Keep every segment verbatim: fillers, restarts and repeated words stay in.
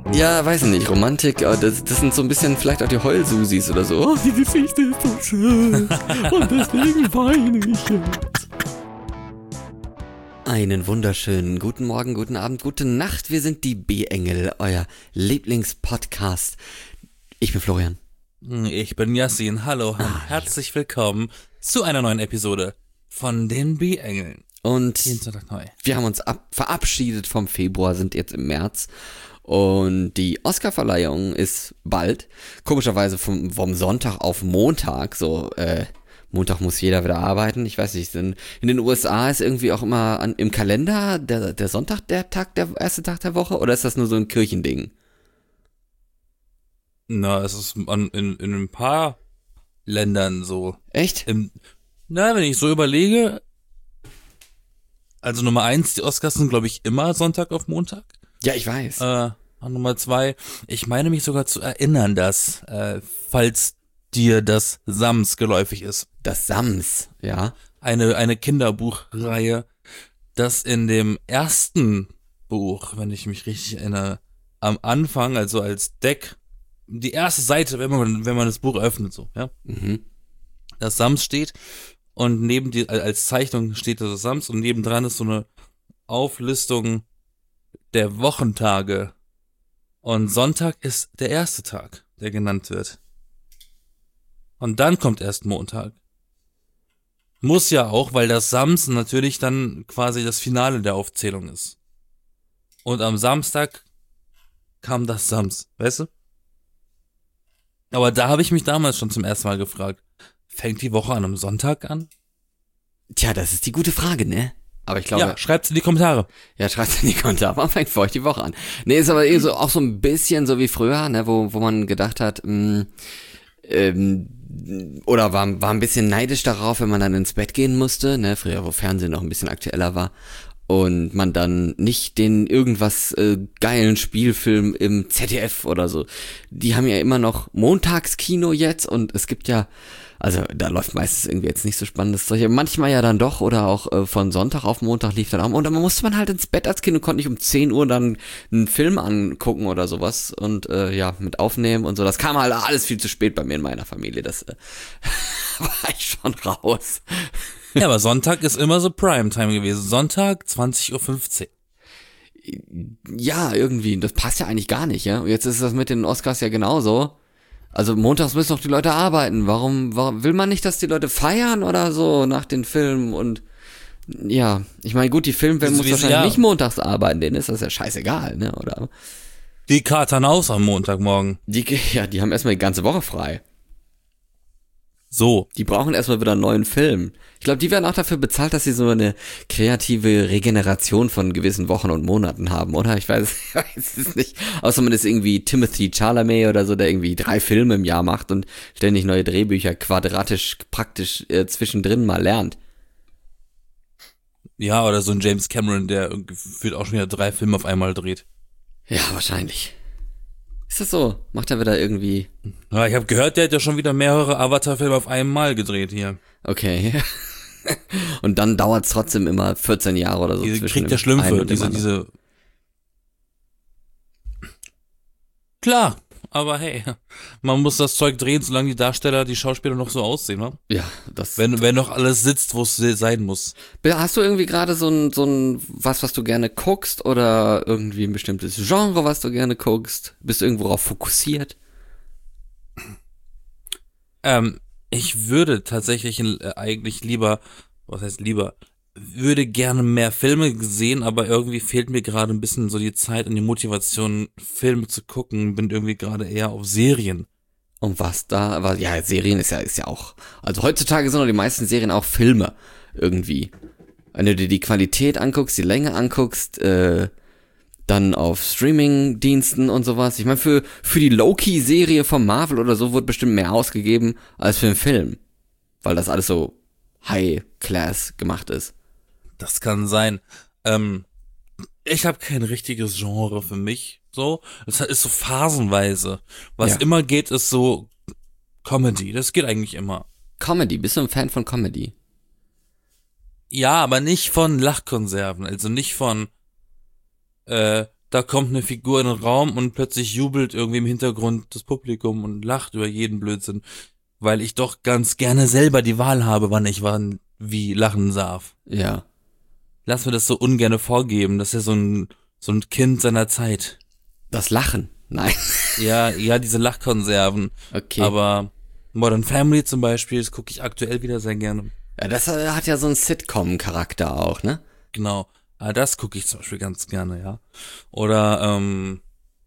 Ja, weiß ich nicht, Romantik, aber das, das sind so ein bisschen vielleicht auch die Heulsusis oder so. Oh, die Geschichte ist so schön und deswegen weine ich jetzt. Einen wunderschönen guten Morgen, guten Abend, gute Nacht. Wir sind die B-Engel, euer Lieblingspodcast. Ich bin Florian. Ich bin Yassin. Hallo, Ah, herzlich willkommen zu einer neuen Episode von den B-Engeln. Und Jeden Sonntag neu. wir haben uns ab, verabschiedet vom Februar, sind jetzt im März. Und die Oscarverleihung ist bald. Komischerweise vom, vom Sonntag auf Montag. So, äh, Montag muss jeder wieder arbeiten. Ich weiß nicht, in, in den U S A ist irgendwie auch immer an, im Kalender der, der Sonntag der Tag, der erste Tag der Woche? Oder ist das nur so ein Kirchending? Na, es ist an, in, in ein paar Ländern so. Echt? Im, na, wenn ich so überlege, also Nummer eins, die Oscars sind, glaube ich, immer Sonntag auf Montag. Ja, ich weiß. Äh, und Nummer zwei, ich meine mich sogar zu erinnern, dass, äh, falls dir das Sams geläufig ist. Das Sams, ja. Eine, eine Kinderbuchreihe, das in dem ersten Buch, wenn ich mich richtig erinnere, am Anfang, also als Deck, die erste Seite, wenn man, wenn man das Buch öffnet, so, ja. Mhm. Das Sams steht und neben die, als Zeichnung steht das Sams und nebendran ist so eine Auflistung der Wochentage. Und Sonntag ist der erste Tag, der genannt wird. Und dann kommt erst Montag. Muss ja auch, weil das Sams natürlich dann quasi das Finale der Aufzählung ist. Und am Samstag kam das Sams, weißt du? Aber da habe ich mich damals schon zum ersten Mal gefragt, fängt die Woche an einem Sonntag an? Tja, das ist die gute Frage, ne? Aber ich glaube... Ja, schreibt's in die Kommentare. Ja, schreibt's in die Kommentare. Wann fängt für euch die Woche an? Nee, ist aber eh so, auch so ein bisschen so wie früher, ne, wo, wo man gedacht hat, mh, ähm, oder war, war ein bisschen neidisch darauf, wenn man dann ins Bett gehen musste, ne, früher, wo Fernsehen noch ein bisschen aktueller war. Und man dann nicht den irgendwas äh, geilen Spielfilm im Z D F oder so. Die haben ja immer noch Montagskino jetzt und es gibt ja, also da läuft meistens irgendwie jetzt nicht so spannendes Zeug. Manchmal ja dann doch oder auch äh, von Sonntag auf Montag lief dann auch. Und dann musste man halt ins Bett als Kind und konnte nicht um zehn Uhr dann einen Film angucken oder sowas und äh, ja, mit aufnehmen und so. Das kam halt alles viel zu spät bei mir in meiner Familie. Das äh, war ich schon raus. Ja, aber Sonntag ist immer so Primetime gewesen. Sonntag, zwanzig Uhr fünfzehn. Ja, irgendwie. Das passt ja eigentlich gar nicht, ja. Und jetzt ist das mit den Oscars ja genauso. Also montags müssen doch die Leute arbeiten. Warum, warum will man nicht, dass die Leute feiern oder so nach den Filmen? Und ja, ich meine, gut, die Filmwelt muss wahrscheinlich ja. nicht montags arbeiten, denen ist das ja scheißegal, ne? Oder? Die katern aus am Montagmorgen. Die, ja, die haben erstmal die ganze Woche frei. So. Die brauchen erstmal wieder einen neuen Film. Ich glaube, die werden auch dafür bezahlt, dass sie so eine kreative Regeneration von gewissen Wochen und Monaten haben, oder? Ich weiß, ich weiß es nicht. Außer man ist irgendwie Timothy Chalamet oder so, der irgendwie drei Filme im Jahr macht und ständig neue Drehbücher quadratisch praktisch äh, zwischendrin mal lernt. Ja, oder so ein James Cameron, der gefühlt auch schon wieder drei Filme auf einmal dreht. Ja, wahrscheinlich. Ist das so? Macht er wieder irgendwie... Ja, ich habe gehört, der hat ja schon wieder mehrere Avatar-Filme auf einmal gedreht hier. Okay. Und dann dauert's trotzdem immer vierzehn Jahre oder so. Diese zwischen Krieg der dem einen Schlümpfe, und dem diese, anderen. diese... Klar, aber hey, man muss das Zeug drehen, solange die Darsteller, die Schauspieler noch so aussehen, ne? Ja, das... Wenn, wenn noch alles sitzt, wo es sein muss. Hast du irgendwie gerade so ein, so ein, was, was du gerne guckst oder irgendwie ein bestimmtes Genre, was du gerne guckst? Bist du irgendwo darauf fokussiert? Ähm, ich würde tatsächlich äh, eigentlich lieber, was heißt lieber, würde gerne mehr Filme sehen, aber irgendwie fehlt mir gerade ein bisschen so die Zeit und die Motivation, Filme zu gucken, bin irgendwie gerade eher auf Serien. Und was da, aber ja, Serien ist ja, ist ja auch, also heutzutage sind doch die meisten Serien auch Filme irgendwie. Wenn du dir die Qualität anguckst, die Länge anguckst, äh, dann auf Streaming-Diensten und sowas. Ich meine, für, für die Loki-Serie von Marvel oder so wird bestimmt mehr ausgegeben als für einen Film. Weil das alles so High-Class gemacht ist. Das kann sein. Ähm, ich habe kein richtiges Genre für mich. So, es ist so phasenweise. Was Ja. immer geht, ist so Comedy. Das geht eigentlich immer. Comedy, bist du ein Fan von Comedy? Ja, aber nicht von Lachkonserven. Also nicht von äh, da kommt eine Figur in den Raum und plötzlich jubelt irgendwie im Hintergrund das Publikum und lacht über jeden Blödsinn, weil ich doch ganz gerne selber die Wahl habe, wann ich wann wie lachen darf. Ja. Lass mir das so ungerne vorgeben, das ist ja so ein so ein Kind seiner Zeit. Das Lachen? Nein. Ja, ja, diese Lachkonserven. Okay. Aber Modern Family zum Beispiel, das gucke ich aktuell wieder sehr gerne. Ja, das hat ja so einen Sitcom-Charakter auch, ne? Genau. Ah, das gucke ich zum Beispiel ganz gerne, ja. Oder ähm,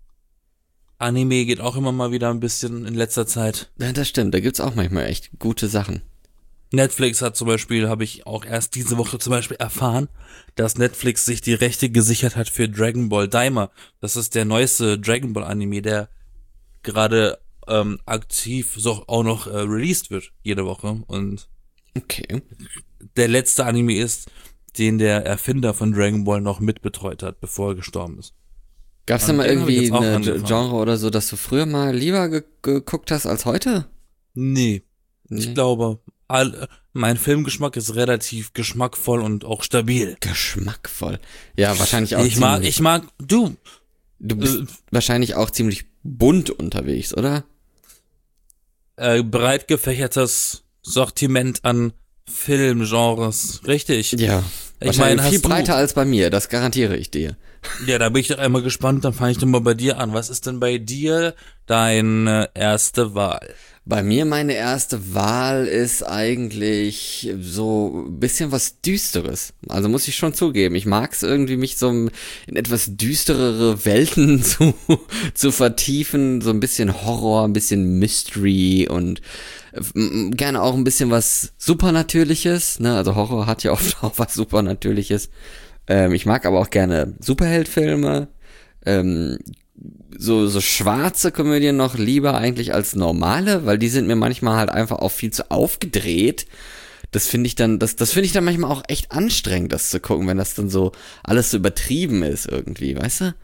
Anime geht auch immer mal wieder ein bisschen in letzter Zeit. Ja, das stimmt. Da gibt's auch manchmal echt gute Sachen. Netflix hat zum Beispiel, habe ich auch erst diese Woche zum Beispiel erfahren, dass Netflix sich die Rechte gesichert hat für Dragon Ball Daima. Das ist der neueste Dragon Ball Anime, der gerade ähm, aktiv so auch noch äh, released wird jede Woche. Und Okay. der letzte Anime ist, den der Erfinder von Dragon Ball noch mitbetreut hat, bevor er gestorben ist. Gab's da Und mal den hab ich irgendwie jetzt auch eine angefangen. Genre oder so, dass du früher mal lieber ge geguckt hast als heute? Nee, Nee. ich glaube, all, mein Filmgeschmack ist relativ geschmackvoll und auch stabil. Geschmackvoll. Ja, wahrscheinlich auch Ich mag, ziemlich, ich mag, du, du bist äh, wahrscheinlich auch ziemlich bunt unterwegs, oder? äh, breit gefächertes Sortiment an Filmgenres, richtig. Ja. Ich Wahrscheinlich meine, viel hast du, breiter als bei mir, das garantiere ich dir. ja, da bin ich doch einmal gespannt, dann fange ich doch mal bei dir an. Was ist denn bei dir deine erste Wahl? Bei mir meine erste Wahl ist eigentlich so ein bisschen was Düsteres. Also muss ich schon zugeben. Ich mag es irgendwie, mich so in etwas düsterere Welten zu, zu vertiefen. So ein bisschen Horror, ein bisschen Mystery und äh, gerne auch ein bisschen was Supernatürliches. Ne? Also Horror hat ja oft auch was Supernatürliches. Ähm, ich mag aber auch gerne Superheldenfilme. Ähm, so so schwarze Komödien noch lieber eigentlich als normale, weil die sind mir manchmal halt einfach auch viel zu aufgedreht. Das finde ich dann, das das finde ich dann manchmal auch echt anstrengend, das zu gucken, wenn das dann so alles so übertrieben ist irgendwie, weißt du?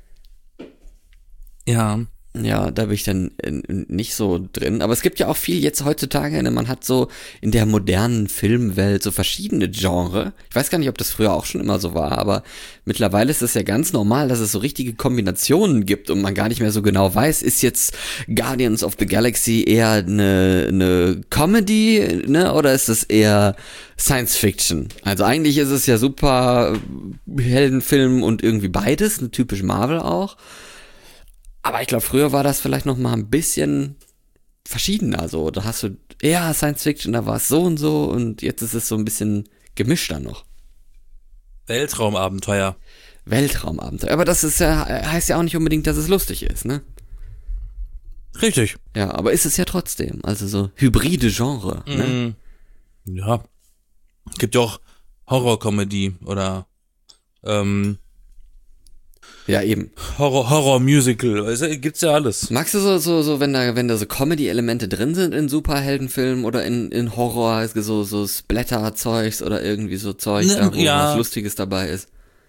Ja, Ja, da bin ich dann äh, nicht so drin. Aber es gibt ja auch viel jetzt heutzutage, ne? Man hat so in der modernen Filmwelt so verschiedene Genre. Ich weiß gar nicht, ob das früher auch schon immer so war, aber mittlerweile ist es ja ganz normal, dass es so richtige Kombinationen gibt und man gar nicht mehr so genau weiß, ist jetzt Guardians of the Galaxy eher eine, eine Comedy, ne? Oder ist es eher Science Fiction? Also eigentlich ist es ja super Heldenfilm und irgendwie beides, eine typisch Marvel auch. Aber ich glaube, früher war das vielleicht noch mal ein bisschen verschiedener so. Da hast du eher Science Fiction, da war es so und so und jetzt ist es so ein bisschen gemischter noch. Weltraumabenteuer. Weltraumabenteuer. Aber das ist ja, heißt ja auch nicht unbedingt, dass es lustig ist, ne? Richtig. Ja, aber ist es ja trotzdem. Also so hybride Genre, ne? Mm, ja. Gibt ja auch Horror-Comedy oder ähm, Ja, eben. Horror, Horror-Musical. Also, gibt's ja alles. Magst du so, so, so, wenn da, wenn da so Comedy-Elemente drin sind in Superheldenfilmen oder in, in Horror, so, so Splatter-Zeugs oder irgendwie so Zeug, Ne, da, wo ja. was Lustiges dabei ist?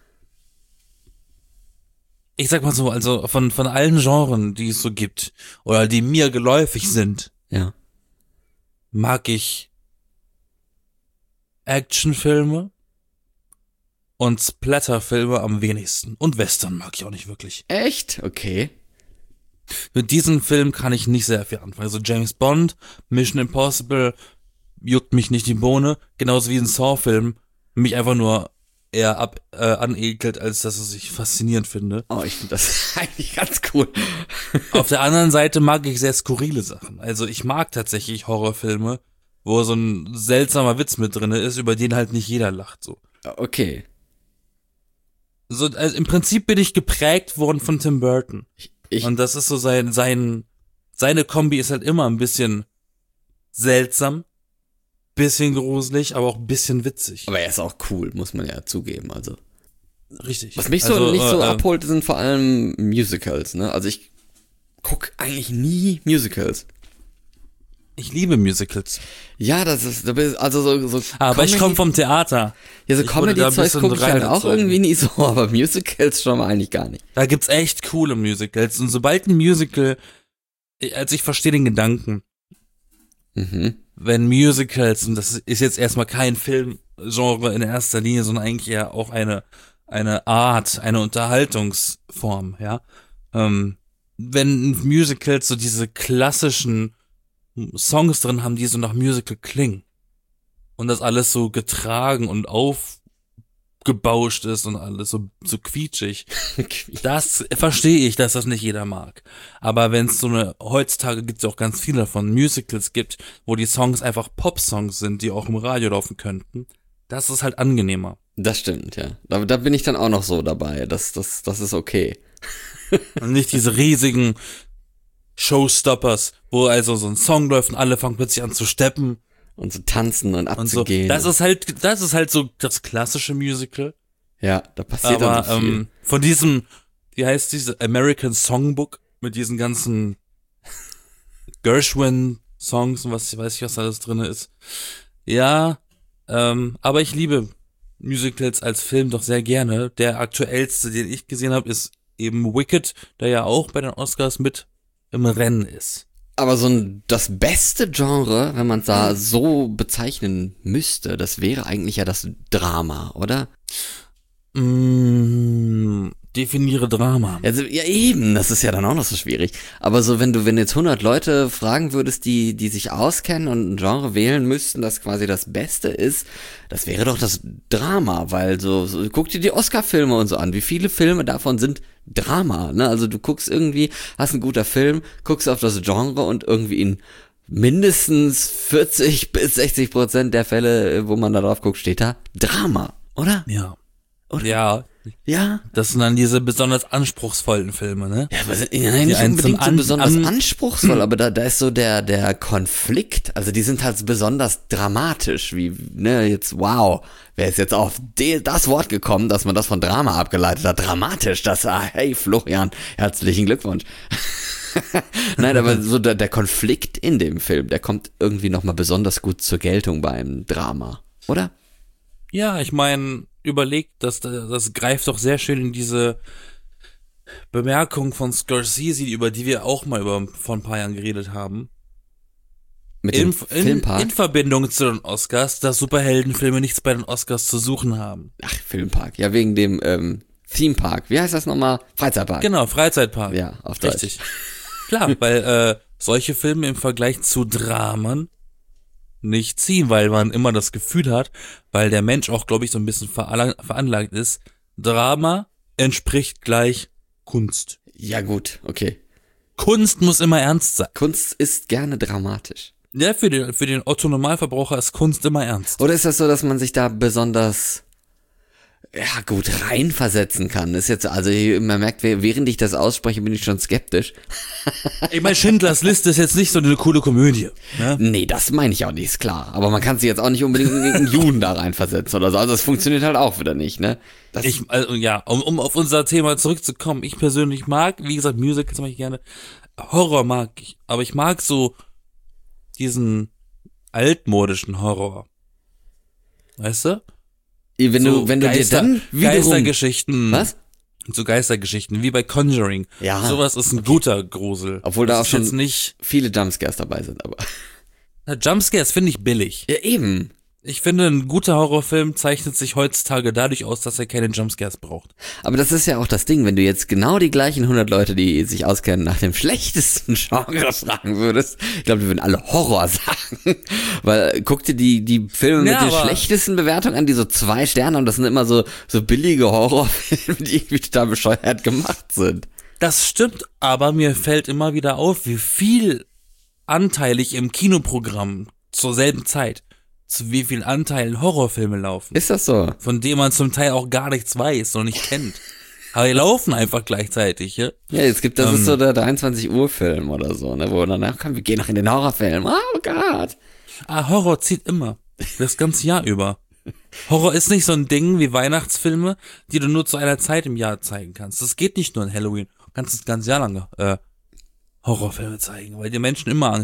Ich sag mal so, also von, von allen Genren, die es so gibt, oder die mir geläufig sind, Ja. mag ich Actionfilme und Splatterfilme am wenigsten. Und Western mag ich auch nicht wirklich. Echt? Okay. Mit diesen Filmen kann ich nicht sehr viel anfangen. Also James Bond, Mission Impossible, juckt mich nicht die Bohne. Genauso wie ein Saw-Film mich einfach nur eher ab, äh, anekelt, als dass es ich faszinierend finde. Oh, ich finde das eigentlich ganz cool. Auf der anderen Seite mag ich sehr skurrile Sachen. Also ich mag tatsächlich Horrorfilme, wo so ein seltsamer Witz mit drinne ist, über den halt nicht jeder lacht, so. Okay. So, also im Prinzip bin ich geprägt worden von Tim Burton. Ich, Und das ist so sein, sein, seine Kombi ist halt immer ein bisschen seltsam, bisschen gruselig, aber auch ein bisschen witzig. aber er ist auch cool, muss man ja zugeben, also. Richtig. Was mich so Also, nicht so äh, abholt, sind vor allem Musicals, ne? Also ich guck eigentlich nie Musicals. Ich liebe Musicals. Ja, das ist, also so, so Aber ich komme vom Theater. ja, so ich wurde da ein Comedy-Zeugs bisschen gucke ich halt auch reingezogen. irgendwie nie so, aber Musicals schon mal eigentlich gar nicht. Da gibt's echt coole Musicals. Und sobald ein Musical, also ich verstehe den Gedanken, Mhm. wenn Musicals, und das ist jetzt erstmal kein Filmgenre in erster Linie, sondern eigentlich eher auch eine eine Art, eine Unterhaltungsform, ja. Ähm, wenn Musicals so diese klassischen Songs drin haben, die so nach Musical klingen und das alles so getragen und aufgebauscht ist und alles so, so quietschig, das verstehe ich, dass das nicht jeder mag. Aber wenn es so eine, heutzutage gibt es ja auch ganz viele davon, Musicals gibt, wo die Songs einfach Pop-Songs sind, die auch im Radio laufen könnten, das ist halt angenehmer. Das stimmt, ja. Da, da bin ich dann auch noch so dabei. Das, das, das ist okay. Und nicht diese riesigen Showstoppers, wo also so ein Song läuft und alle fangen plötzlich an zu steppen. Und zu tanzen und Und so. abzugehen. Das ist halt, das ist halt so das klassische Musical. Ja, da passiert Aber auch nicht viel. ähm, von diesem, wie heißt diese American Songbook mit diesen ganzen Gershwin-Songs und was, ich weiß nicht, was da alles drin ist. Ja, ähm, aber ich liebe Musicals als Film doch sehr gerne. Der aktuellste, den ich gesehen habe, ist eben Wicked, der ja auch bei den Oscars mit im Rennen ist. Aber so ein, das beste Genre, wenn man es da so bezeichnen müsste, das wäre eigentlich ja das Drama, oder? Mm, definiere Drama. Also, ja eben, das ist ja dann auch noch so schwierig. Aber so, wenn du, wenn jetzt hundert Leute fragen würdest, die, die sich auskennen und ein Genre wählen müssten, das quasi das Beste ist, das wäre doch das Drama, weil so, so guck dir die Oscar-Filme und so an. Wie viele Filme davon sind Drama, ne? Also du guckst irgendwie, hast einen guter Film, guckst auf das Genre und irgendwie in mindestens vierzig bis sechzig Prozent der Fälle, wo man da drauf guckt, steht da Drama, oder? Ja. Oder? Ja, Ja? das sind dann diese besonders anspruchsvollen Filme, ne? Ja, aber sind, nein, nicht einen unbedingt zum so An- besonders An- anspruchsvoll, aber da, da ist so der, der Konflikt, also die sind halt besonders dramatisch, wie, ne, jetzt, wow, wer ist jetzt auf de, das Wort gekommen, dass man das von Drama abgeleitet hat, dramatisch, das, ah, hey Florian, herzlichen Glückwunsch. Nein, aber so der, der Konflikt in dem Film, der kommt irgendwie nochmal besonders gut zur Geltung beim Drama, oder? Ja, ich meine, überlegt, das, das greift doch sehr schön in diese Bemerkung von Scorsese, über die wir auch mal über, vor ein paar Jahren geredet haben. Mit In, dem in, Filmpark? in Verbindung zu den Oscars, dass Superheldenfilme nichts bei den Oscars zu suchen haben. Ach, Filmpark, ja, wegen dem, ähm, Theme Park, wie heißt das nochmal? Freizeitpark. Genau, Freizeitpark. Ja, auf Deutsch. Richtig. Klar, weil äh, solche Filme im Vergleich zu Dramen nicht ziehen, weil man immer das Gefühl hat, weil der Mensch auch, glaube ich, so ein bisschen veranla- veranlagt ist, Drama entspricht gleich Kunst. Ja gut, okay. Kunst muss immer ernst sein. Kunst ist gerne dramatisch. Ja, für den, für den Otto-Normalverbraucher ist Kunst immer ernst. Oder ist das so, dass man sich da besonders, ja gut, reinversetzen kann? Ist jetzt, also man merkt, während ich das ausspreche, bin ich schon skeptisch. Ich meine, Schindlers Liste ist jetzt nicht so eine coole Komödie. Ne? Nee, das meine ich auch nicht, ist klar. Aber man kann sich jetzt auch nicht unbedingt in einen Juden da reinversetzen oder so. Also das funktioniert halt auch wieder nicht, ne? Das Ich, also, ja, um, um auf unser Thema zurückzukommen, ich persönlich mag, wie gesagt, Musicals mag ich gerne, Horror mag ich, aber ich mag so diesen altmodischen Horror. Weißt du? wenn so du, wenn du Geister, dir dann wiederum... Geistergeschichten. Was? So Geistergeschichten, wie bei Conjuring. Ja, Sowas ist ein guter Grusel. Obwohl das da auch ist schon jetzt nicht, viele Jumpscares dabei sind, aber... na, Jumpscares finde ich billig. Ja, eben. Ich finde, ein guter Horrorfilm zeichnet sich heutzutage dadurch aus, dass er keine Jumpscares braucht. Aber das ist ja auch das Ding, wenn du jetzt genau die gleichen hundert Leute, die sich auskennen, nach dem schlechtesten Genre fragen würdest, ich glaube, die würden alle Horror sagen. Weil guck dir die, die Filme Ja, mit den aber- schlechtesten Bewertungen an, die so zwei Sterne haben, das sind immer so, so billige Horrorfilme, die irgendwie total bescheuert gemacht sind. Das stimmt, aber mir fällt immer wieder auf, wie viel anteilig im Kinoprogramm zur selben Zeit, zu wie vielen Anteilen Horrorfilme laufen, Ist das so? von denen man zum Teil auch gar nichts weiß und nicht kennt. Aber die laufen einfach gleichzeitig, ja? Ja, es gibt, das Ähm. ist so der dreiundzwanzig Uhr Film oder so, ne, wo danach kommen, wir gehen noch in den Horrorfilm. Oh Gott. Ah, Horror zieht immer. Das ganze Jahr über. Horror ist nicht so ein Ding wie Weihnachtsfilme, die du nur zu einer Zeit im Jahr zeigen kannst. Das geht nicht nur in Halloween. Du kannst das ganze Jahr lang äh, Horrorfilme zeigen, weil die Menschen immer Angst haben.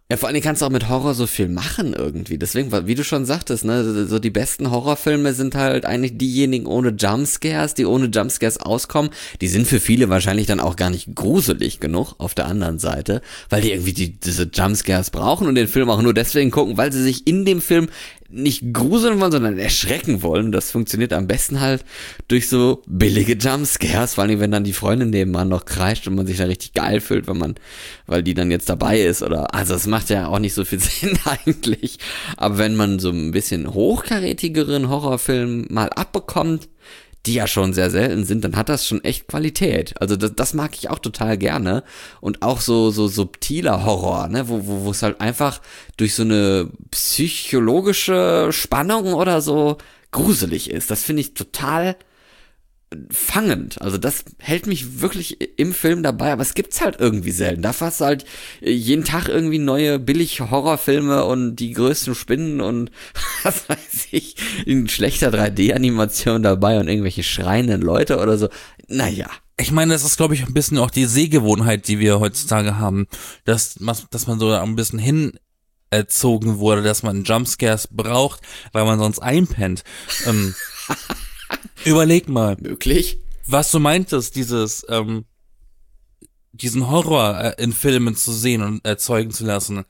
Ja, vor allem kannst du auch mit Horror so viel machen irgendwie. Deswegen, wie du schon sagtest, ne, so die besten Horrorfilme sind halt eigentlich diejenigen ohne Jumpscares, die ohne Jumpscares auskommen. Die sind für viele wahrscheinlich dann auch gar nicht gruselig genug auf der anderen Seite, weil die irgendwie die, diese Jumpscares brauchen und den Film auch nur deswegen gucken, weil sie sich in dem Film nicht gruseln wollen, sondern erschrecken wollen. Das funktioniert am besten halt durch so billige Jumpscares, vor allem wenn dann die Freundin nebenan noch kreischt und man sich dann richtig geil fühlt, wenn man, weil die dann jetzt dabei ist oder, also es macht ja auch nicht so viel Sinn eigentlich, aber wenn man so ein bisschen hochkarätigeren Horrorfilm mal abbekommt, die ja schon sehr selten sind, dann hat das schon echt Qualität. Also das, das mag ich auch total gerne. Und auch so so subtiler Horror, ne, wo wo wo es halt einfach durch so eine psychologische Spannung oder so gruselig ist. Das finde ich total fangend. Also das hält mich wirklich im Film dabei, aber es gibt's halt irgendwie selten. Da hast du halt jeden Tag irgendwie neue billig Horrorfilme und die größten Spinnen und was weiß ich, in schlechter drei D-Animation dabei und irgendwelche schreienden Leute oder so. Naja. Ich meine, das ist, glaube ich, ein bisschen auch die Sehgewohnheit, die wir heutzutage haben, dass, dass man so ein bisschen hin erzogen wurde, dass man Jumpscares braucht, weil man sonst einpennt. Ähm, Überleg mal. Möglich. Was du meintest, dieses, ähm, diesen Horror äh, in Filmen zu sehen und erzeugen zu lassen,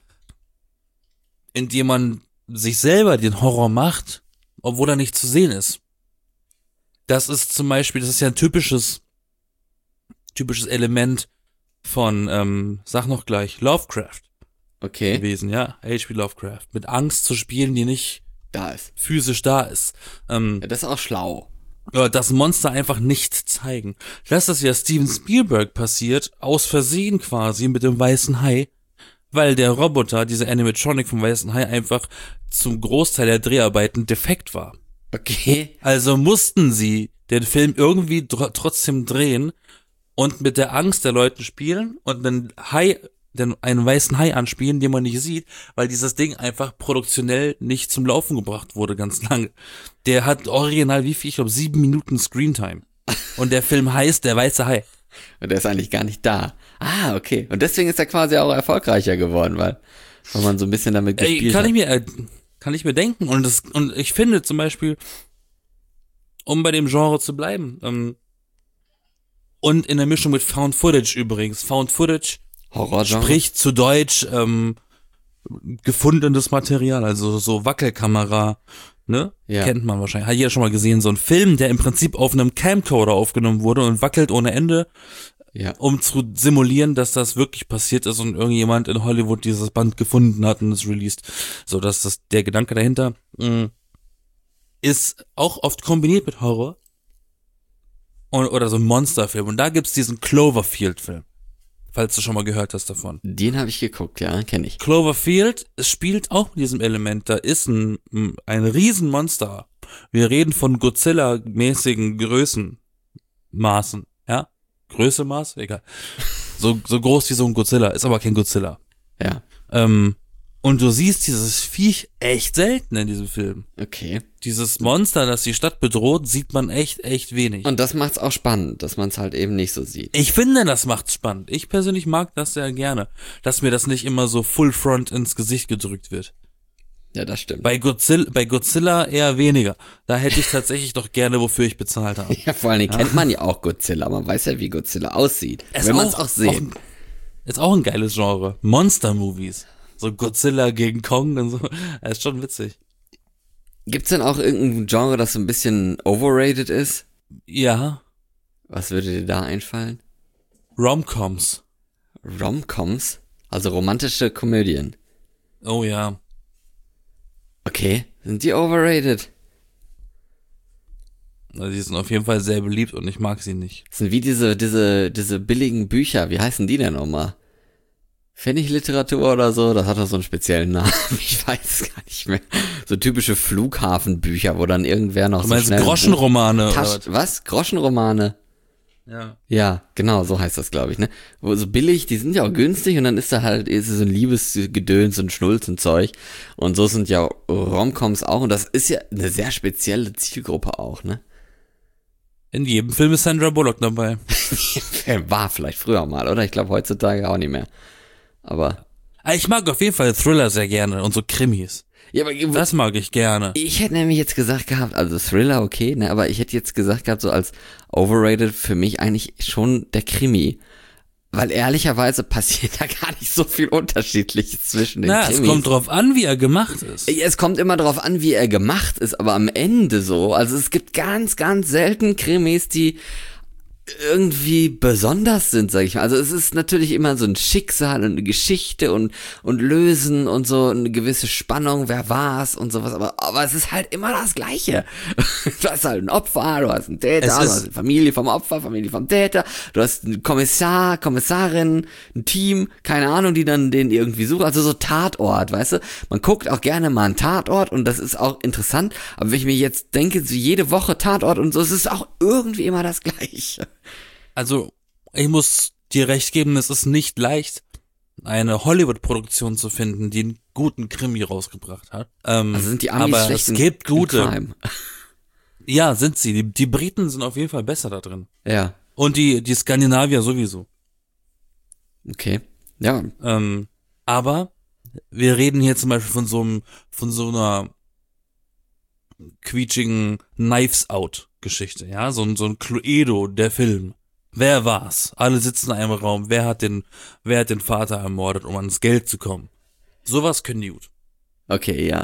indem man sich selber den Horror macht, obwohl er nicht zu sehen ist. Das ist zum Beispiel, das ist ja ein typisches, typisches Element von, ähm, sag noch gleich, Lovecraft. Okay. Gewesen, ja, H P Lovecraft. Mit Angst zu spielen, die nicht da ist. Physisch da ist. Ähm, ja, das ist auch schlau. Das Monster einfach nicht zeigen. Das ist ja Steven Spielberg passiert, aus Versehen quasi mit dem weißen Hai, weil der Roboter, diese Animatronic vom weißen Hai, einfach zum Großteil der Dreharbeiten defekt war. Okay. Also mussten sie den Film irgendwie tr- trotzdem drehen und mit der Angst der Leute spielen und einen Hai, den, einen weißen Hai anspielen, den man nicht sieht, weil dieses Ding einfach produktionell nicht zum Laufen gebracht wurde ganz lange. Der hat original, wie viel? Ich glaube, sieben Minuten Screentime. Und der Film heißt Der weiße Hai. Und der ist eigentlich gar nicht da. Ah, okay. Und deswegen ist er quasi auch erfolgreicher geworden, weil, weil man so ein bisschen damit gespielt Ey, kann hat. Ich mir, äh, kann ich mir denken. Und, das, und ich finde zum Beispiel, um bei dem Genre zu bleiben, ähm, und in der Mischung mit Found Footage übrigens. Found Footage Horrorgenre? Sprich zu Deutsch ähm, gefundenes Material, also so Wackelkamera, ne? Ja. Kennt man wahrscheinlich. Hat jeder schon mal gesehen, so ein Film, der im Prinzip auf einem Camcorder aufgenommen wurde und wackelt ohne Ende, ja. um zu simulieren, dass das wirklich passiert ist und irgendjemand in Hollywood dieses Band gefunden hat und es released. So, dass das der Gedanke dahinter mh, ist auch oft kombiniert mit Horror und, oder so ein Monsterfilm. Und da gibt's diesen Cloverfield-Film. Falls du schon mal gehört hast davon. Den habe ich geguckt, ja, kenne ich. Cloverfield, es spielt auch mit diesem Element. Da ist ein, ein Riesenmonster. Wir reden von Godzilla-mäßigen Größenmaßen, ja? Größe, Maß? Egal. So, so groß wie so ein Godzilla, ist aber kein Godzilla. Ja. Ähm, und du siehst dieses Viech echt selten in diesem Film. Okay. Dieses Monster, das die Stadt bedroht, sieht man echt, echt wenig. Und das macht's auch spannend, dass man es halt eben nicht so sieht. Ich finde, das macht's spannend. Ich persönlich mag das sehr gerne, dass mir das nicht immer so full front ins Gesicht gedrückt wird. Ja, das stimmt. Bei Godzilla, bei Godzilla eher weniger. Da hätte ich tatsächlich doch gerne, wofür ich bezahlt habe. Ja, vor allem ja. Kennt man ja auch Godzilla. Man weiß ja, wie Godzilla aussieht. Es wenn man es auch sieht. Auch, ist auch ein geiles Genre. Monster-Movies. So Godzilla gegen Kong und so. Das ist schon witzig. Gibt's denn auch irgendein Genre, das so ein bisschen overrated ist? Ja. Was würde dir da einfallen? Rom-Coms. Rom-Coms? Also romantische Komödien. Oh ja. Okay, sind die overrated? Also die sind auf jeden Fall sehr beliebt und ich mag sie nicht. Das sind wie diese, diese, diese billigen Bücher. Wie heißen die denn nochmal? Pfennigliteratur oder so? Das hat doch so einen speziellen Namen. Ich weiß es gar nicht mehr. So typische Flughafenbücher, wo dann irgendwer noch du so meinst schnell... Groschenromane? Tasch- oder was? Groschenromane? Ja. Ja, genau, so heißt das, glaube ich, ne? Wo so billig, die sind ja auch günstig und dann ist da halt ist so ein Liebesgedöns und Schnulzenzeug. Und so sind ja Romcoms auch und das ist ja eine sehr spezielle Zielgruppe auch, ne? In jedem Film ist Sandra Bullock dabei. War vielleicht früher mal, oder? Ich glaube heutzutage auch nicht mehr. Aber Ich mag auf jeden Fall Thriller sehr gerne und so Krimis. Ja, aber Das mag ich gerne. ich hätte nämlich jetzt gesagt gehabt, also Thriller okay, ne, aber ich hätte jetzt gesagt gehabt, so als overrated für mich eigentlich schon der Krimi. Weil ehrlicherweise passiert da gar nicht so viel Unterschiedliches zwischen den Na, Krimis. es kommt drauf an, wie er gemacht ist. Es kommt immer drauf an, wie er gemacht ist, aber am Ende so, also es gibt ganz, ganz selten Krimis, die irgendwie besonders sind, sag ich mal. Also es ist natürlich immer so ein Schicksal und eine Geschichte und und Lösen und so eine gewisse Spannung, wer war's und sowas, aber aber es ist halt immer das Gleiche. Du hast halt ein Opfer, du hast einen Täter, Es du ist- hast eine Familie vom Opfer, Familie vom Täter, du hast einen Kommissar, Kommissarin, ein Team, keine Ahnung, die dann den irgendwie suchen, also so Tatort, weißt du? Man guckt auch gerne mal einen Tatort und das ist auch interessant, aber wenn ich mir jetzt denke, so jede Woche Tatort und so, es ist auch irgendwie immer das Gleiche. Also, ich muss dir recht geben, es ist nicht leicht, eine Hollywood-Produktion zu finden, die einen guten Krimi rausgebracht hat. Ähm, Also sind die Amis aber schlecht es in- gibt in gute. Crime. Ja, sind sie. Die, die Briten sind auf jeden Fall besser da drin. Ja, Und die, die Skandinavier sowieso. okay. Ja, Ähm, aber wir reden hier zum Beispiel von so einem, von so einer quietschigen Knives Out Geschichte, ja, so ein, so ein Cluedo, der Film. Wer war's? Alle sitzen in einem Raum. Wer hat den, wer hat den Vater ermordet, um ans Geld zu kommen? Sowas können die gut. okay, ja.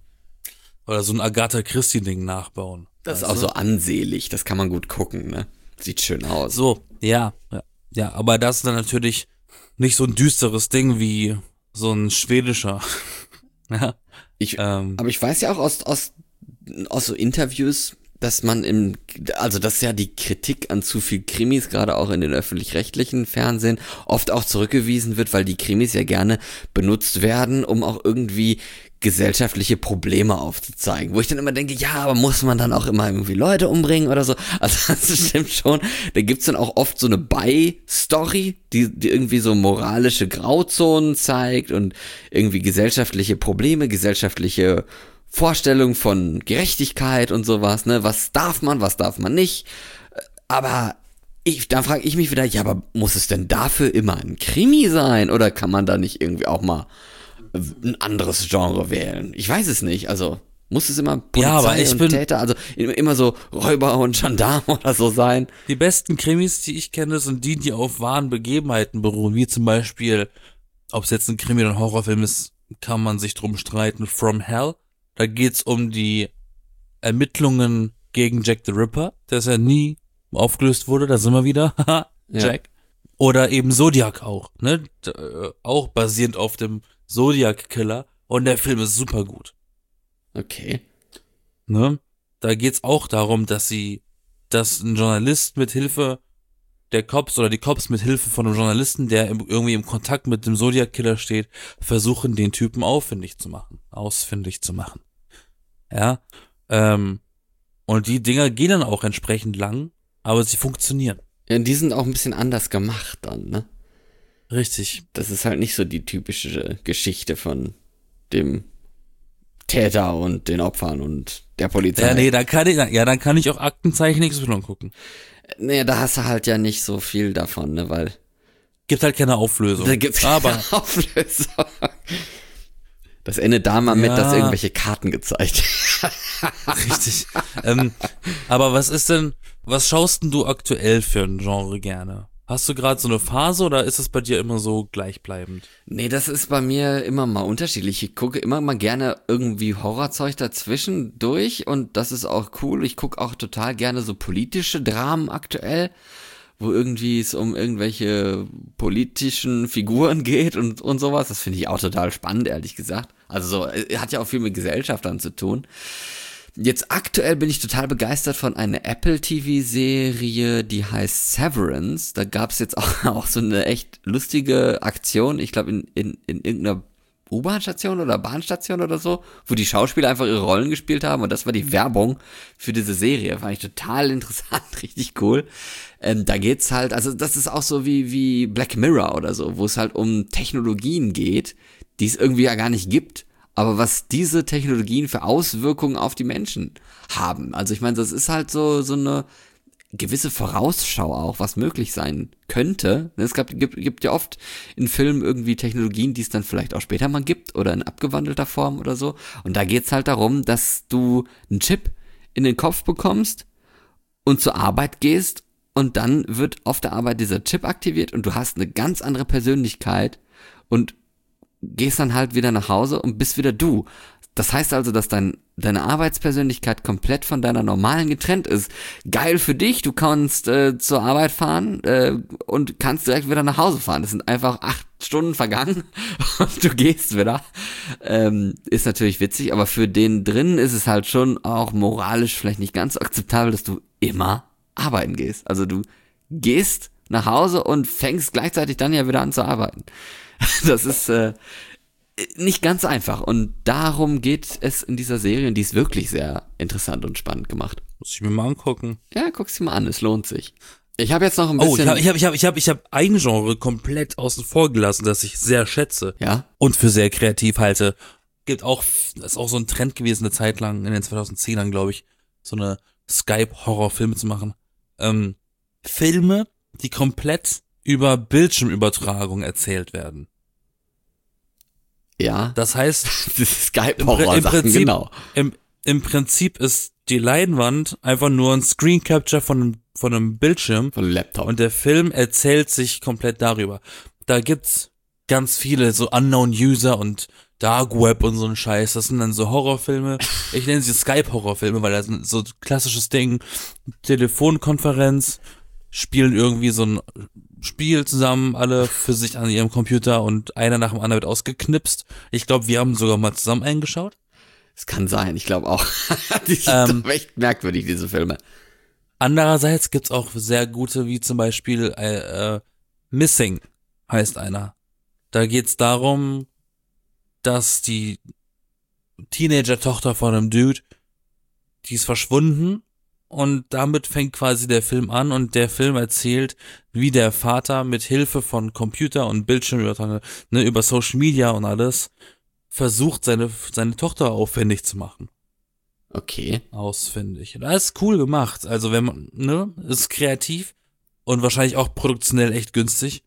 Oder so ein Agatha Christie Ding nachbauen. Das ist weißt auch du? so ansehlich, das kann man gut gucken, ne? Sieht schön aus. So, ja, ja, ja, aber das ist dann natürlich nicht so ein düsteres Ding wie so ein schwedischer. Ja, Ich, ähm, aber ich weiß ja auch aus, aus, aus so Interviews, dass man im, also dass ja die Kritik an zu viel Krimis, gerade auch in den öffentlich-rechtlichen Fernsehen, oft auch zurückgewiesen wird, weil die Krimis ja gerne benutzt werden, um auch irgendwie gesellschaftliche Probleme aufzuzeigen, wo ich dann immer denke, ja, aber muss man dann auch immer irgendwie Leute umbringen oder so? Also das stimmt schon. Da gibt's dann auch oft so eine By-Story, die, die irgendwie so moralische Grauzonen zeigt und irgendwie gesellschaftliche Probleme, gesellschaftliche Vorstellungen von Gerechtigkeit und sowas, ne? Was darf man, was darf man nicht? Aber ich, da frage ich mich wieder, ja, aber muss es denn dafür immer ein Krimi sein? Oder kann man da nicht irgendwie auch mal ein anderes Genre wählen? Ich weiß es nicht, also muss es immer Polizei Ja, aber ich und bin- Täter, also immer so Räuber und Gendarm oder so sein? die besten Krimis, die ich kenne, sind die, die auf wahren Begebenheiten beruhen, wie zum Beispiel, ob es jetzt ein Krimi oder ein Horrorfilm ist, kann man sich drum streiten, From Hell. Da geht's um die Ermittlungen gegen Jack the Ripper, der ja nie aufgelöst wurde, da sind wir wieder, haha, Ja. Jack. Oder eben Zodiac auch, ne, D äh, auch basierend auf dem Zodiac-Killer, und der Film ist super gut. Okay. Ne? Da geht's auch darum, dass sie, dass ein Journalist mit Hilfe der Cops oder die Cops mit Hilfe von einem Journalisten, der im, irgendwie im Kontakt mit dem Zodiac-Killer steht, versuchen, den Typen auffindig zu machen, ausfindig zu machen. Ja, ähm, und die Dinger gehen dann auch entsprechend lang, aber sie funktionieren. Ja, die sind auch ein bisschen anders gemacht dann, ne? Richtig. Das ist halt nicht so die typische Geschichte von dem Täter und den Opfern und der Polizei. Ja, nee, da kann ich, ja, dann kann ich auch Aktenzeichen X Y gucken. Nee, da hast du halt ja nicht so viel davon, ne, weil Gibt halt keine Auflösung. da gibt's aber keine Auflösung. Das endet da mal mit, Ja. dass irgendwelche Karten gezeigt. richtig. ähm, aber was ist denn, was schaust denn du aktuell für ein Genre gerne? Hast du gerade so eine Phase oder ist es bei dir immer so gleichbleibend? Nee, das ist bei mir immer mal unterschiedlich. Ich gucke immer mal gerne irgendwie Horrorzeug dazwischen durch und das ist auch cool. Ich gucke auch total gerne so politische Dramen aktuell, wo irgendwie es um irgendwelche politischen Figuren geht und, und sowas. Das finde ich auch total spannend, ehrlich gesagt. Also so, äh, hat ja auch viel mit Gesellschaft dann zu tun. Jetzt aktuell bin ich total begeistert von einer Apple-T V-Serie, die heißt Severance. Da gab's jetzt auch, auch so eine echt lustige Aktion, ich glaube in, in, in irgendeiner U-Bahn-Station oder Bahnstation oder so, wo die Schauspieler einfach ihre Rollen gespielt haben und das war die Werbung für diese Serie. Fand ich total interessant, richtig cool. Ähm, da geht's halt, also das ist auch so wie, wie Black Mirror oder so, wo es halt um Technologien geht, die es irgendwie ja gar nicht gibt. Aber was diese Technologien für Auswirkungen auf die Menschen haben. Also ich meine, das ist halt so so eine gewisse Vorausschau auch, was möglich sein könnte. Es gab, gibt, gibt ja oft in Filmen irgendwie Technologien, die es dann vielleicht auch später mal gibt oder in abgewandelter Form oder so. Und da geht's halt darum, dass du einen Chip in den Kopf bekommst und zur Arbeit gehst und dann wird auf der Arbeit dieser Chip aktiviert und du hast eine ganz andere Persönlichkeit und gehst dann halt wieder nach Hause und bist wieder du. Das heißt also, dass dein, deine Arbeitspersönlichkeit komplett von deiner normalen getrennt ist. Geil für dich, du kannst äh, zur Arbeit fahren äh, und kannst direkt wieder nach Hause fahren. Das sind einfach acht Stunden vergangen und du gehst wieder. Ähm, ist natürlich witzig, aber für den drinnen ist es halt schon auch moralisch vielleicht nicht ganz so akzeptabel, dass du immer arbeiten gehst. Also du gehst nach Hause und fängst gleichzeitig dann ja wieder an zu arbeiten. Das ist äh, nicht ganz einfach und darum geht es in dieser Serie und die ist wirklich sehr interessant und spannend gemacht. Muss ich mir mal angucken. Ja, guck's dir mal an, es lohnt sich. Ich habe jetzt noch ein bisschen... Oh, ich habe ich hab, ich hab, ich hab, ich hab ein Genre komplett außen vor gelassen, das ich sehr schätze. Ja? Und für sehr kreativ halte. Gibt auch, das ist auch so ein Trend gewesen eine Zeit lang, in den zweitausendzehnern, glaube ich, so eine Skype-Horror-Filme zu machen. Ähm, Filme, die komplett über Bildschirmübertragung erzählt werden. Ja. Das heißt, Skype-Horror-Sachen, genau. Im, Im Prinzip ist die Leinwand einfach nur ein Screen Capture von einem, von einem Bildschirm. Von einem Laptop. Und der Film erzählt sich komplett darüber. Da gibt's ganz viele so Unknown User und Dark Web und so ein Scheiß. Das sind dann so Horrorfilme. Ich nenne sie Skype-Horrorfilme, weil das ist so klassisches Ding. Telefonkonferenz, spielen irgendwie so ein Spiel zusammen, alle für sich an ihrem Computer und einer nach dem anderen wird ausgeknipst. Ich glaube, wir haben sogar mal zusammen eingeschaut. Es kann sein, ich glaube auch. Die sind Ähm, doch echt merkwürdig, diese Filme. Andererseits gibt's auch sehr gute, wie zum Beispiel äh, äh, Missing heißt einer. Da geht's darum, dass die Teenager-Tochter von einem Dude, die ist verschwunden und damit fängt quasi der Film an und der Film erzählt, wie der Vater mit Hilfe von Computer und Bildschirmübertragung, ne, über Social Media und alles, versucht, seine seine Tochter aufwendig zu machen. Okay. Ausfindig. Das ist cool gemacht. Also wenn man, ne, ist kreativ und wahrscheinlich auch produktionell echt günstig.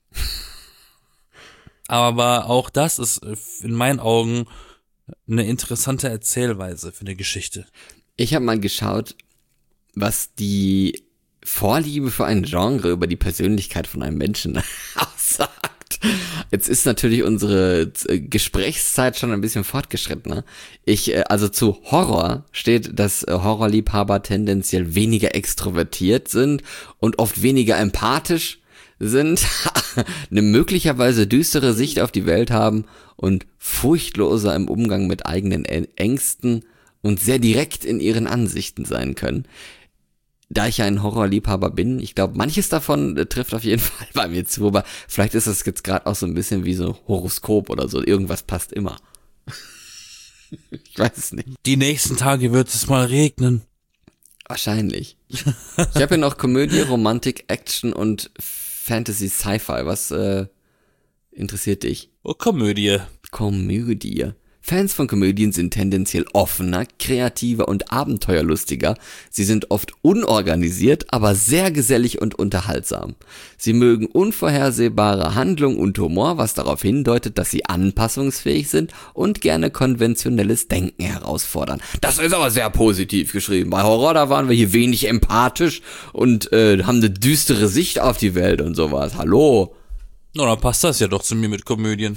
Aber auch das ist in meinen Augen eine interessante Erzählweise für eine Geschichte. Ich habe mal geschaut, was die Vorliebe für ein Genre über die Persönlichkeit von einem Menschen aussagt. Jetzt ist natürlich unsere Gesprächszeit schon ein bisschen fortgeschrittener. Ich, also zu Horror steht, dass Horrorliebhaber tendenziell weniger extrovertiert sind und oft weniger empathisch sind, eine möglicherweise düstere Sicht auf die Welt haben und furchtloser im Umgang mit eigenen Ängsten und sehr direkt in ihren Ansichten sein können. Da ich ja ein Horrorliebhaber bin, ich glaube, manches davon äh, trifft auf jeden Fall bei mir zu, aber vielleicht ist das jetzt gerade auch so ein bisschen wie so ein Horoskop oder so, irgendwas passt immer. Ich weiß es nicht. Die nächsten Tage wird es mal regnen. Wahrscheinlich. Ich habe ja noch Komödie, Romantik, Action und Fantasy, Sci-Fi. Was äh, interessiert dich? Oh, Komödie. Komödie. Fans von Komödien sind tendenziell offener, kreativer und abenteuerlustiger. Sie sind oft unorganisiert, aber sehr gesellig und unterhaltsam. Sie mögen unvorhersehbare Handlung und Humor, was darauf hindeutet, dass sie anpassungsfähig sind und gerne konventionelles Denken herausfordern. Das ist aber sehr positiv geschrieben. Bei Horror, da waren wir hier wenig empathisch und äh, haben eine düstere Sicht auf die Welt und sowas. Hallo? Na, dann passt das ja doch zu mir mit Komödien.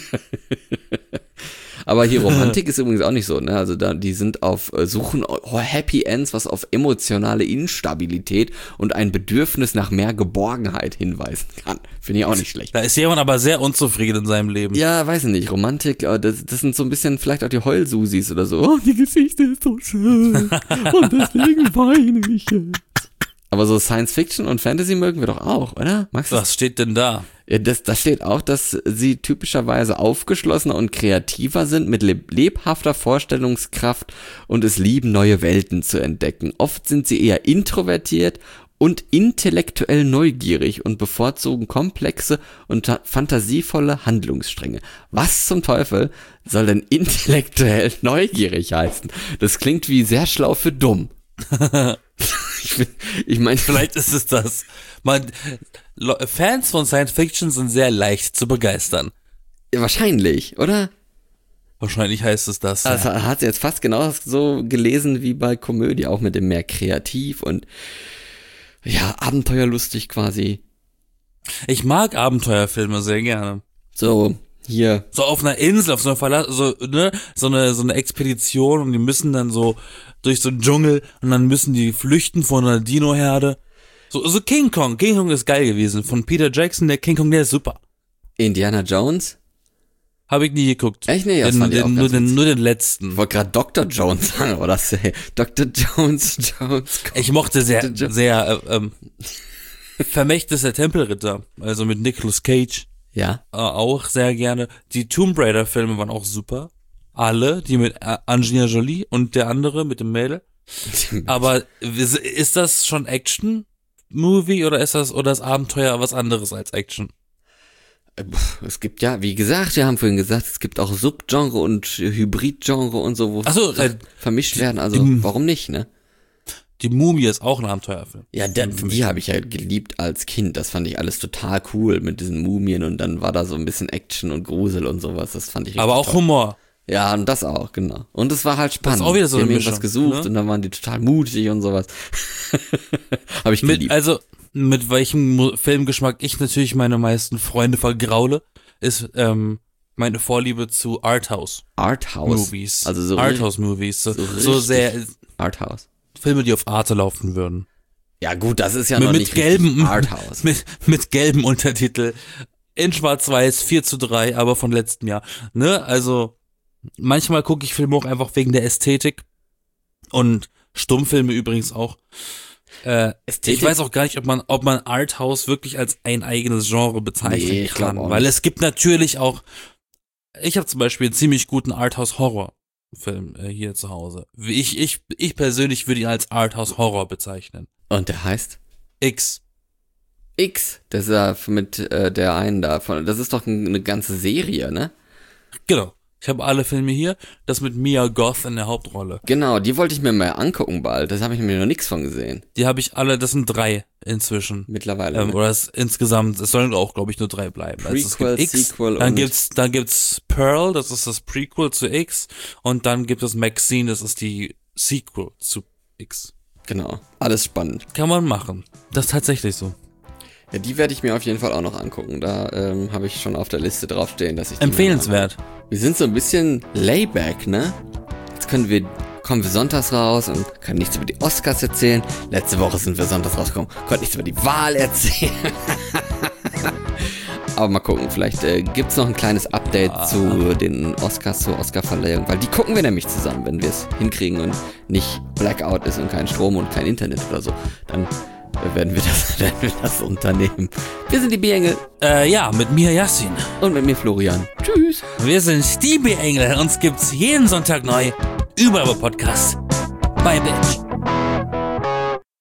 Aber hier Romantik ist übrigens auch nicht so, ne? Also da, die sind auf äh, Suchen Happy Ends, was auf emotionale Instabilität und ein Bedürfnis nach mehr Geborgenheit hinweisen kann. Finde ich auch nicht schlecht. Da ist jemand aber sehr unzufrieden in seinem Leben. Ja, weiß ich nicht. Romantik, äh, das, das sind so ein bisschen vielleicht auch die Heulsusis oder so. Oh, die Geschichte ist so schön und deswegen weine ich jetzt. Aber so Science Fiction und Fantasy mögen wir doch auch, oder? Magst du? Was steht denn da? Ja, das, da steht auch, dass sie typischerweise aufgeschlossener und kreativer sind, mit leb- lebhafter Vorstellungskraft und es lieben, neue Welten zu entdecken. Oft sind sie eher introvertiert und intellektuell neugierig und bevorzugen komplexe und ta- fantasievolle Handlungsstränge. Was zum Teufel soll denn intellektuell neugierig heißen? Das klingt wie sehr schlau für dumm. ich bin, ich meine, Vielleicht ist es das. Man, Fans von Science Fiction sind sehr leicht zu begeistern. wahrscheinlich, oder? Wahrscheinlich heißt es das. Also Ja. hat sie jetzt fast genau so gelesen wie bei Komödie, auch mit dem mehr kreativ und ja, abenteuerlustig quasi. Ich mag Abenteuerfilme sehr gerne. So, hier. So auf einer Insel, auf so einer Verla so, ne, so eine, so eine Expedition und die müssen dann so durch so einen Dschungel und dann müssen die flüchten vor einer Dino-Herde. So, so King Kong. King Kong ist geil gewesen. Von Peter Jackson, der King Kong, der ist super. Indiana Jones? Habe ich nie geguckt. Echt? Nee, das den, fand ich auch den, nur, ganz den, witzig. nur den letzten. Ich wollte gerade Doktor Jones sagen, aber das ey, Doktor Jones, Jones. Ich mochte sehr, Doktor Jo- sehr, äh, ähm, Vermächtnis der Tempelritter. Also mit Nicolas Cage. Ja. Äh, auch sehr gerne. Die Tomb Raider Filme waren auch super. Alle, die mit äh, Angelina Jolie und der andere mit dem Mädel. Aber ist ist das schon Action-Movie oder ist das, oder ist Abenteuer was anderes als Action? Es gibt ja, wie gesagt, wir haben vorhin gesagt, es gibt auch Subgenre und Hybridgenre und so, wo Ach so, Sachen äh, vermischt werden, also die- warum nicht, ne? Die Mumie ist auch ein Abenteuerfilm. Ja, der, die habe ich ja geliebt als Kind, das fand ich alles total cool mit diesen Mumien und dann war da so ein bisschen Action und Grusel und sowas, das fand ich richtig Aber auch toll. Humor. Ja, und das auch, genau. Und es war halt spannend. auch wieder so Die eine haben irgendwas Mischung, gesucht ne? und dann waren die total mutig und sowas. Habe ich Mit, geliebt. also, mit welchem Mu- Filmgeschmack ich natürlich meine meisten Freunde vergraule, ist ähm, meine Vorliebe zu Arthouse-Movies. Arthouse. Also so Arthouse-Movies. So, so so richtig sehr Arthouse. Filme, die auf Arte laufen würden. Ja gut, das ist ja mit, noch mit nicht gelben, richtig Arthouse. mit, mit gelben Untertitel. In schwarz-weiß, vier zu drei, aber von letztem Jahr. Ne, also, manchmal gucke ich Filme auch einfach wegen der Ästhetik. Und Stummfilme übrigens auch. Äh, Ästhetik? ich weiß auch gar nicht, ob man, ob man Arthouse wirklich als ein eigenes Genre bezeichnen Nee, ich glaub kann. auch Weil nicht. es gibt natürlich auch, ich habe zum Beispiel einen ziemlich guten Arthouse-Horror-Film äh, hier zu Hause. Ich, ich, ich persönlich würde ihn als Arthouse-Horror bezeichnen. Und der heißt X. X. Das ist ja mit äh, der einen da. Von, das ist doch ein, eine ganze Serie, ne? Genau. Ich habe alle Filme hier. Das mit Mia Goth in der Hauptrolle. Genau, die wollte ich mir mal angucken bald. Das habe ich mir noch nichts von gesehen. Die habe ich alle, das sind drei inzwischen. Mittlerweile. Ähm, ne? oder es, insgesamt, es sollen auch, glaube ich, nur drei bleiben. Also es Prequel, gibt X, Sequel dann und- gibt's, dann gibt's Pearl, das ist das Prequel zu X, und dann gibt es Maxine, das ist die Sequel zu X. Genau. Alles spannend. Kann man machen. Das ist tatsächlich so. Ja, die werde ich mir auf jeden Fall auch noch angucken. Da ähm, habe ich schon auf der Liste draufstehen, dass ich die mir Empfehlenswert. mal angucke. Wir sind so ein bisschen layback, ne? Jetzt können wir, kommen wir sonntags raus und können nichts über die Oscars erzählen. Letzte Woche sind wir sonntags rausgekommen, konnten nichts über die Wahl erzählen. Aber mal gucken, vielleicht äh, gibt's noch ein kleines Update Ah. zu den Oscars, zur Oscarverleihung, weil die gucken wir nämlich zusammen, wenn wir es hinkriegen und nicht Blackout ist und kein Strom und kein Internet oder so. Dann äh, werden wir das, werden wir das unternehmen. Wir sind die B-Engel Äh, ja, mit mir Yassin. und mit mir Florian. Tschüss. Wir sind die B-Engel. Uns gibt's jeden Sonntag neu. Überall bei Podcast. Bye, Bitch.